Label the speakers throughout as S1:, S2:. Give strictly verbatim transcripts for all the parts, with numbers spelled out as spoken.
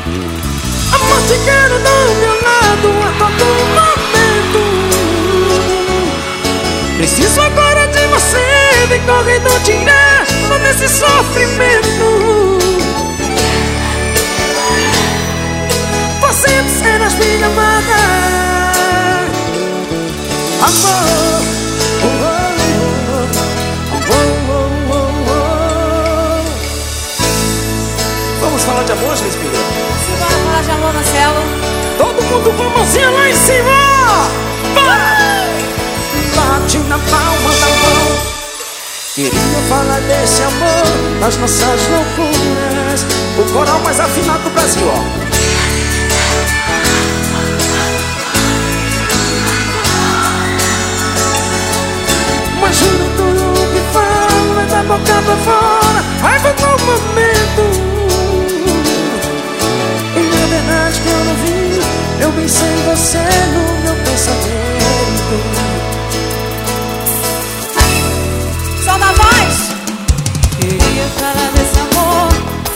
S1: Amor, te quero do meu lado a todo momento. Preciso agora de você, vem correndo tirar todo esse sofrimento. Você serás minha amada. Amor, oh, oh, oh, oh, oh, oh. Vamos falar de amor, João Espírito?
S2: Se bora falar de amor, Marcelo.
S1: Todo mundo com a mãozinha lá em cima. Vai! Bate na palma da mão. Queria falar desse amor, das nossas loucuras. O coral mais afinado do Brasil, ó. Mas juro tudo o que falo é da boca pra fora, raiva no momento. E é verdade que eu não vi, eu pensei em você no meu pensamento.
S2: Som da voz. Queria falar desse amor.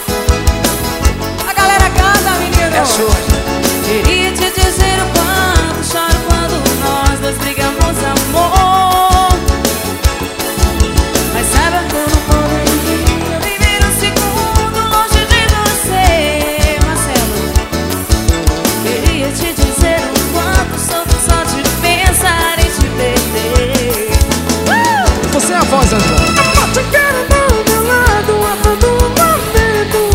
S2: A galera canta, menino.
S1: É show.
S2: Queria te dizer o quanto choro quando nós dois brigamos, amor. Mas saiba que eu não poderia viver um segundo longe de você, Marcelo. Queria te dizer o quanto sofro só de pensar em te perder. uh!
S1: Você é a voz, Angela. Amor, te quero do meu lado a todo momento.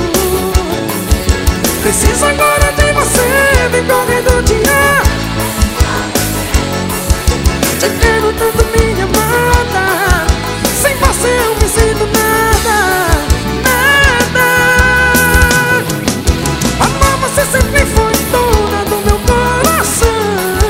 S1: Preciso agora de você, vem correndo tirar. Te quero tanto, minha amada. Sem você eu me sinto nada, nada. Amor, você sempre foi dona do meu coração.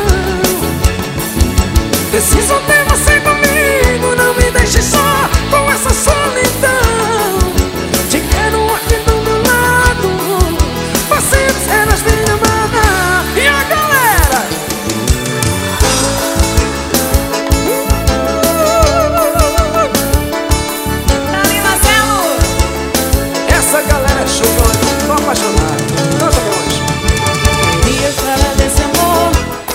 S1: Preciso ter você comigo, não me deixe só com essa solidão. Te quero aqui do meu lado, você serás minha amada. E a galera?
S2: Ali, Marcelo.
S1: Essa galera é show, eu tô apaixonado. Canta, meu anjo.
S2: Queria falar desse amor.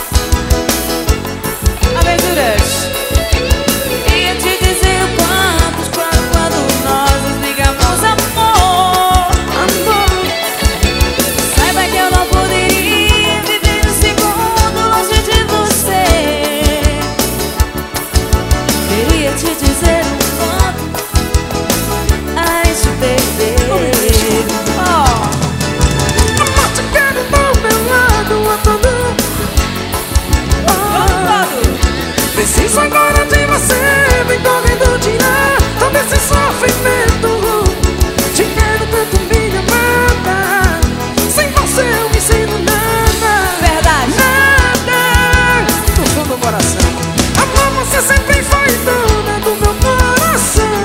S2: Aventuras. Queria te dizer o quanto choro quando nós nos ligamos, amor. Amor. Saiba que eu não poderia viver um segundo longe de você. Queria te dizer o quanto ai te perder. Oh.
S1: Amor, te quero do meu lado a todo. Oh. Preciso agora de você, vem correndo tirar todo esse sofrimento. Te quero tanto, minha amada. Sem você eu me sinto nada,
S2: Verdade.
S1: nada. No fundo do coração. Amor, você sempre foi dona do meu coração.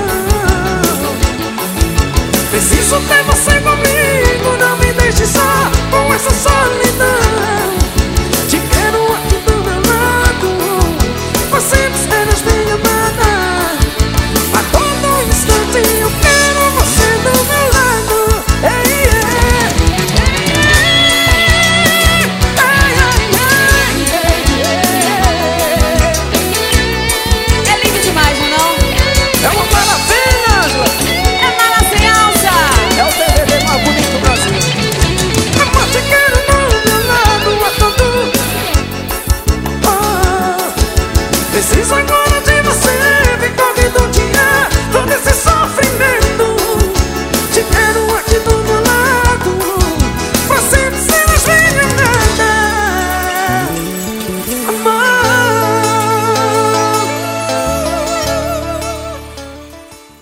S1: Preciso ter você comigo, não me deixe só com essa solidão. Te quero aqui do meu lado, você serás minha amada. A todo instante eu quero você do meu lado. Ei, ei, ei, ei, ei, ei.
S2: É lindo demais, não é?
S1: É uma maravilha, Angela.
S2: É mala sem alça.
S1: É o D V D mais bonito do Brasil. Amor, te quero do meu lado a todo. Oh, preciso agora